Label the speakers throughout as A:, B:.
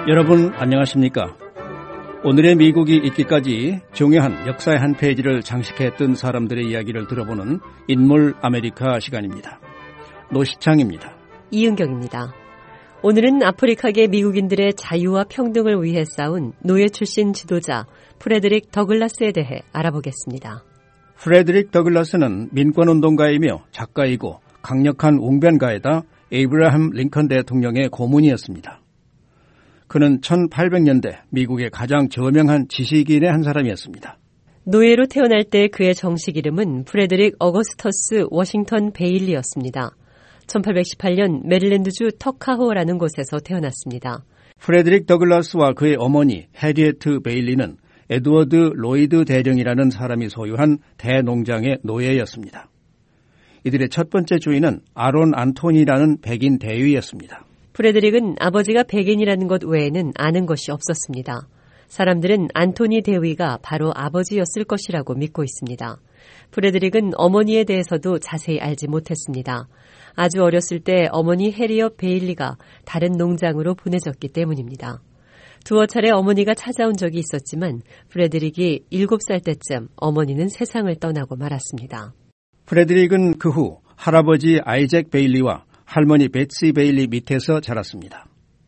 A: 여러분 안녕하십니까? 오늘의 미국이 있기까지 중요한 역사의 한 페이지를 장식했던 사람들의 이야기를 들어보는 인물 아메리카 시간입니다. 노시창입니다.
B: 이은경입니다. 오늘은 아프리카계 미국인들의 자유와 평등을 위해 싸운 노예 출신 지도자 프레드릭 더글라스에 대해 알아보겠습니다.
A: 프레드릭 더글라스는 민권운동가이며 작가이고 강력한 웅변가에다 에이브라함 링컨 대통령의 고문이었습니다. 그는 1800년대 미국의 가장 저명한 지식인의 한 사람이었습니다.
B: 노예로 태어날 때 그의 정식 이름은 프레드릭 어거스터스 워싱턴 베일리였습니다. 1818년 메릴랜드주 터카호라는 곳에서 태어났습니다.
A: 프레드릭 더글라스와 그의 어머니 해리에트 베일리는 에드워드 로이드 대령이라는 사람이 소유한 대농장의 노예였습니다. 이들의 첫 번째 주인은 아론 안토니라는 백인 대위였습니다.
B: 프레드릭은 아버지가 백인이라는 것 외에는 아는 것이 없었습니다. 사람들은 안토니 대위가 바로 아버지였을 것이라고 믿고 있습니다. 프레드릭은 어머니에 대해서도 자세히 알지 못했습니다. 아주 어렸을 때 어머니 해리엇 베일리가 다른 농장으로 보내졌기 때문입니다. 두어 차례 어머니가 찾아온 적이 있었지만 프레드릭이 7살 때쯤 어머니는 세상을 떠나고 말았습니다.
A: 프레드릭은 그 후 할아버지 아이잭 베일리와 할머니 베츠 베일리 밑에서 자랐습니다.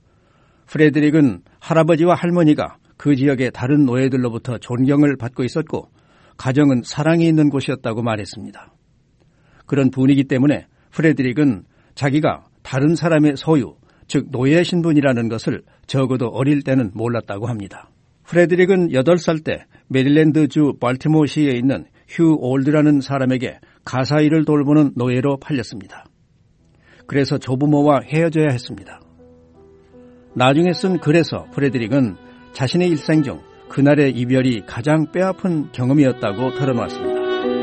A: 프레드릭은 할아버지와 할머니가 그 지역의 다른 노예들로부터 존경을 받고 있었고 가정은 사랑이 있는 곳이었다고 말했습니다. 그런 분위기 때문에 프레드릭은 자기가 다른 사람의 소유, 즉 노예 신분이라는 것을 적어도 어릴 때는 몰랐다고 합니다. 프레드릭은 8살 때 메릴랜드주 발티모어시에 있는 휴 올드라는 사람에게 가사 일을 돌보는 노예로 팔렸습니다. 그래서 조부모와 헤어져야 했습니다. 나중에 쓴 글에서 프레드릭은 자신의 일생 중 그날의 이별이 가장 뼈아픈 경험이었다고 털어놓았습니다.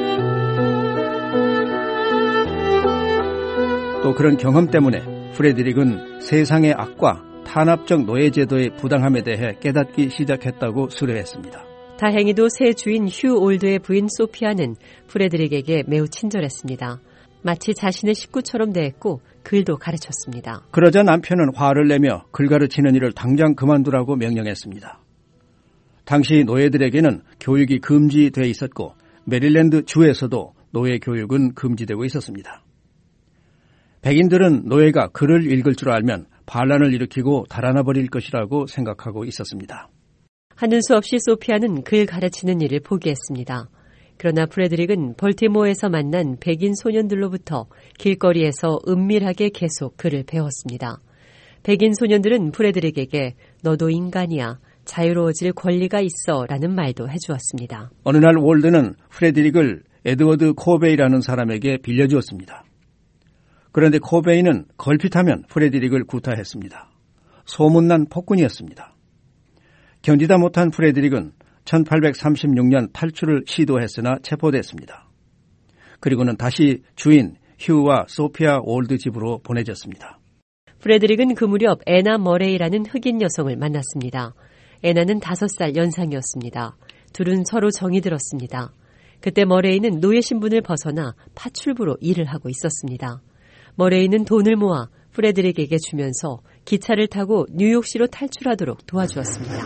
A: 또 그런 경험 때문에 프레드릭은 세상의 악과 탄압적 노예제도의 부당함에 대해 깨닫기 시작했다고 수려했습니다.
B: 다행히도 새 주인 휴 올드의 부인 소피아는 프레드릭에게 매우 친절했습니다. 마치 자신의 식구처럼 대했고 글도 가르쳤습니다.
A: 그러자 남편은 화를 내며 글 가르치는 일을 당장 그만두라고 명령했습니다. 당시 노예들에게는 교육이 금지되어 있었고 메릴랜드 주에서도 노예 교육은 금지되고 있었습니다. 백인들은 노예가 글을 읽을 줄 알면 반란을 일으키고 달아나 버릴 것이라고 생각하고 있었습니다.
B: 하는 수 없이 소피아는 글 가르치는 일을 포기했습니다. 그러나 프레드릭은 벌티모어에서 만난 백인 소년들로부터 길거리에서 은밀하게 계속 글을 배웠습니다. 백인 소년들은 프레드릭에게 너도 인간이야, 자유로워질 권리가 있어 라는 말도 해주었습니다.
A: 어느 날 월드는 프레드릭을 에드워드 코베이라는 사람에게 빌려주었습니다. 그런데 코베이는 걸핏하면 프레드릭을 구타했습니다. 소문난 폭군이었습니다. 견디다 못한 프레드릭은 1836년 탈출을 시도했으나 체포됐습니다. 그리고는 다시 주인 휴와 소피아 올드 집으로 보내졌습니다.
B: 프레드릭은 그 무렵 애나 머레이라는 흑인 여성을 만났습니다. 애나는 5살 연상이었습니다. 둘은 서로 정이 들었습니다. 그때 머레이는 노예 신분을 벗어나 파출부로 일을 하고 있었습니다. 머레이는 돈을 모아 프레드릭에게 주면서 기차를 타고 뉴욕시로 탈출하도록 도와주었습니다.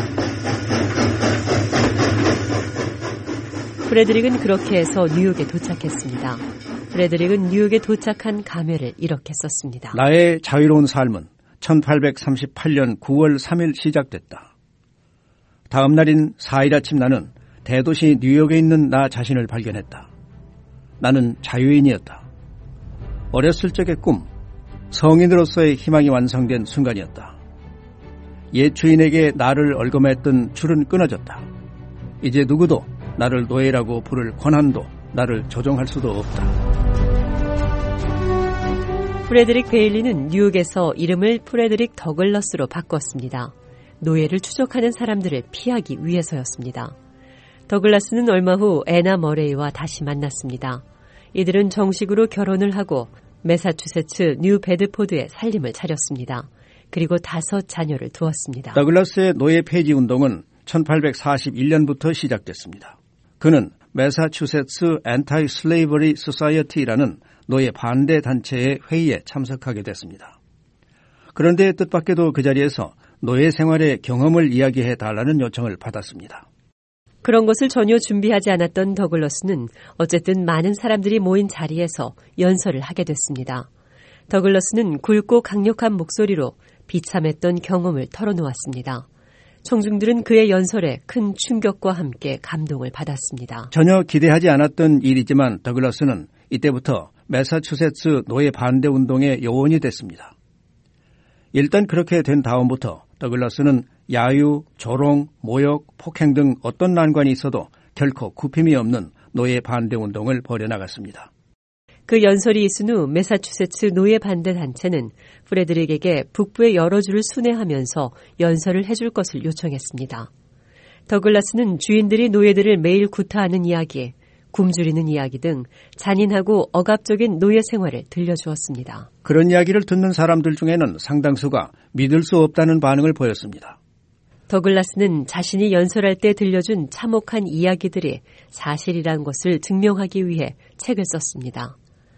B: 프레드릭은 그렇게 해서 뉴욕에 도착했습니다. 프레드릭은 뉴욕에 도착한 감회를 이렇게 썼습니다.
A: 나의 자유로운 삶은 1838년 9월 3일 시작됐다. 다음 날인 4일 아침 나는 대도시 뉴욕에 있는 나 자신을 발견했다. 나는 자유인이었다. 어렸을 적의 꿈, 성인으로서의 희망이 완성된 순간이었다. 옛 주인에게 나를 얽어맸던 줄은 끊어졌다. 이제 누구도 나를 노예라고 부를 권한도 나를 조종할 수도 없다.
B: 프레드릭 베일리는 뉴욕에서 이름을 프레드릭 더글러스로 바꿨습니다. 노예를 추적하는 사람들을 피하기 위해서였습니다. 더글라스는 얼마 후 애나 머레이와 다시 만났습니다. 이들은 정식으로 결혼을 하고 매사추세츠 뉴 베드포드에 살림을 차렸습니다. 그리고 5 자녀를 두었습니다.
A: 더글라스의 노예 폐지 운동은 1841년부터 시작됐습니다. 그는 매사추세츠 엔타이 슬레이버리 소사이어티라는 노예 반대 단체의 회의에 참석하게 됐습니다. 그런데 뜻밖에도 그 자리에서 노예 생활의 경험을 이야기해 달라는 요청을 받았습니다.
B: 그런 것을 전혀 준비하지 않았던 더글러스는 어쨌든 많은 사람들이 모인 자리에서 연설을 하게 됐습니다. 더글러스는 굵고 강력한 목소리로 비참했던 경험을 털어놓았습니다. 청중들은 그의 연설에 큰 충격과 함께 감동을 받았습니다.
A: 전혀 기대하지 않았던 일이지만 더글러스는 이때부터 매사추세츠 노예 반대 운동의 요원이 됐습니다. 일단 그렇게 된 다음부터 더글러스는 야유, 조롱, 모욕, 폭행 등 어떤 난관이 있어도 결코 굽힘이 없는 노예 반대 운동을 벌여나갔습니다.
B: 그 연설이 있은 후 매사추세츠 노예 반대 단체는 프레드릭에게 북부의 여러 주를 순회하면서 연설을 해줄 것을 요청했습니다. 더글라스는 주인들이 노예들을 매일 구타하는 이야기, 굶주리는 이야기 등 잔인하고 억압적인 노예 생활을 들려주었습니다.
A: 그런 이야기를 듣는 사람들 중에는 상당수가 믿을 수 없다는 반응을 보였습니다.
B: 더글라스는 자신이 연설할 때 들려준 참혹한 이야기들이 사실이라는 것을 증명하기 위해 책을 썼습니다.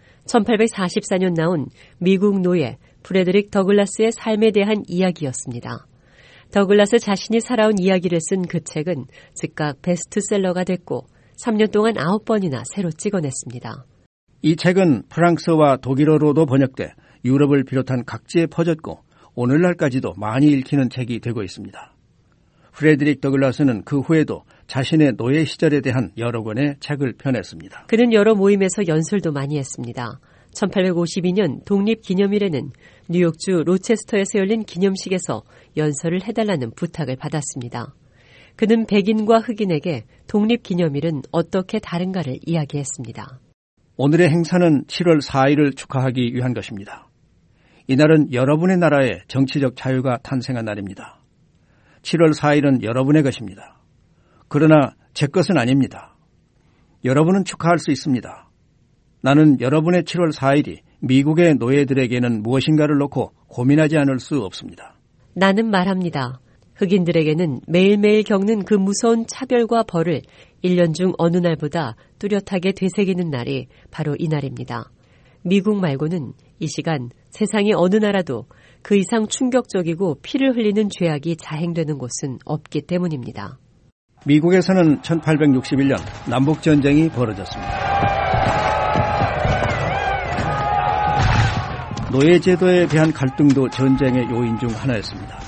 B: 1844년 나온 미국 노예 프레드릭 더글라스의 삶에 대한 이야기였습니다. 더글라스 자신이 살아온 이야기를 쓴 그 책은 즉각 베스트셀러가 됐고 3년 동안 9번이나 새로 찍어냈습니다.
A: 이 책은 프랑스와 독일어로도 번역돼 유럽을 비롯한 각지에 퍼졌고 오늘날까지도 많이 읽히는 책이 되고 있습니다. 프레드릭 더글라스는 그 후에도 자신의 노예 시절에 대한 여러 권의 책을 펴냈습니다.
B: 그는 여러 모임에서 연설도 많이 했습니다. 1852년 독립기념일에는 뉴욕주 로체스터에서 열린 기념식에서 연설을 해달라는 부탁을 받았습니다. 그는 백인과 흑인에게 독립기념일은 어떻게 다른가를 이야기했습니다.
A: 오늘의 행사는 7월 4일을 축하하기 위한 것입니다. 이날은 여러분의 나라에 정치적 자유가 탄생한 날입니다. 7월 4일은 여러분의 것입니다. 그러나 제 것은 아닙니다. 여러분은 축하할 수 있습니다. 나는 여러분의 7월 4일이 미국의 노예들에게는 무엇인가를 놓고 고민하지 않을 수 없습니다.
B: 나는 말합니다. 흑인들에게는 매일매일 겪는 그 무서운 차별과 벌을 1년 중 어느 날보다 뚜렷하게 되새기는 날이 바로 이 날입니다. 미국 말고는 이 시간 세상의 어느 나라도 그 이상 충격적이고 피를 흘리는 죄악이 자행되는 곳은 없기 때문입니다.
A: 미국에서는 1861년 남북전쟁이 벌어졌습니다. 노예제도에 대한 갈등도 전쟁의 요인 중 하나였습니다.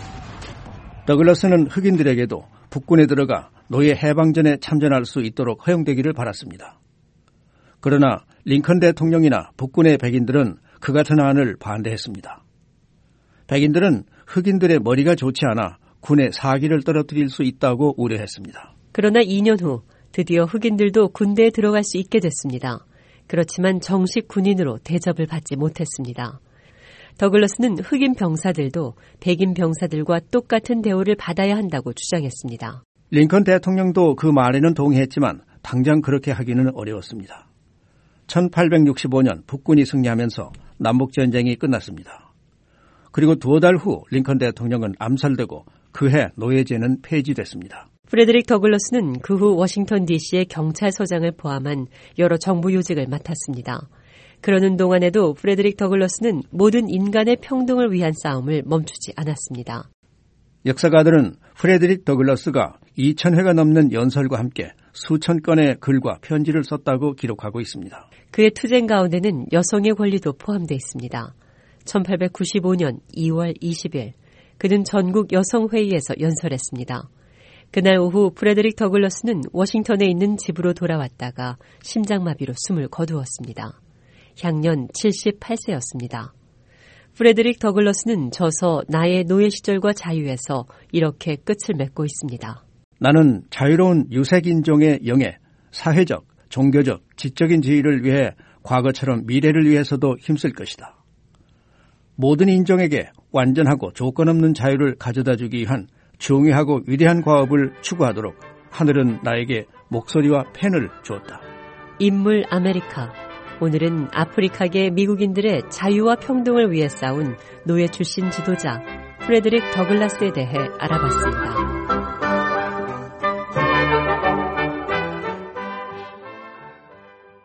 A: 더글라스는 흑인들에게도 북군에 들어가 노예 해방전에 참전할 수 있도록 허용되기를 바랐습니다. 그러나 링컨 대통령이나 북군의 백인들은 그 같은 안을 반대했습니다. 백인들은 흑인들의 머리가 좋지 않아 군의 사기를 떨어뜨릴 수 있다고 우려했습니다.
B: 그러나 2년 후 드디어 흑인들도 군대에 들어갈 수 있게 됐습니다. 그렇지만 정식 군인으로 대접을 받지 못했습니다. 더글라스는 흑인 병사들도 백인 병사들과 똑같은 대우를 받아야 한다고 주장했습니다.
A: 링컨 대통령도 그 말에는 동의했지만 당장 그렇게 하기는 어려웠습니다. 1865년 북군이 승리하면서 남북전쟁이 끝났습니다. 그리고 2달 후 링컨 대통령은 암살되고 그해 노예제는 폐지됐습니다.
B: 프레드릭 더글라스는 그 후 워싱턴 DC의 경찰서장을 포함한 여러 정부 요직을 맡았습니다. 그러는 동안에도 프레드릭 더글라스는 모든 인간의 평등을 위한 싸움을 멈추지 않았습니다.
A: 역사가들은 프레드릭 더글라스가 2,000회가 넘는 연설과 함께 수천 건의 글과 편지를 썼다고 기록하고 있습니다.
B: 그의 투쟁 가운데는 여성의 권리도 포함되어 있습니다. 1895년 2월 20일 그는 전국 여성회의에서 연설했습니다. 그날 오후 프레드릭 더글라스는 워싱턴에 있는 집으로 돌아왔다가 심장마비로 숨을 거두었습니다. 향년 78세였습니다. 프레드릭 더글라스는 저서 나의 노예 시절과 자유에서 이렇게 끝을 맺고 있습니다.
A: 나는 자유로운 유색인종의 영예, 사회적, 종교적, 지적인 지위를 위해 과거처럼 미래를 위해서도 힘쓸 것이다. 모든 인종에게 완전하고 조건 없는 자유를 가져다 주기 위한 중요하고 위대한 과업을 추구하도록 하늘은 나에게 목소리와 펜을 주었다.
B: 인물 아메리카. 오늘은 아프리카계 미국인들의 자유와 평등을 위해 싸운 노예 출신 지도자 프레드릭 더글라스에 대해 알아봤습니다.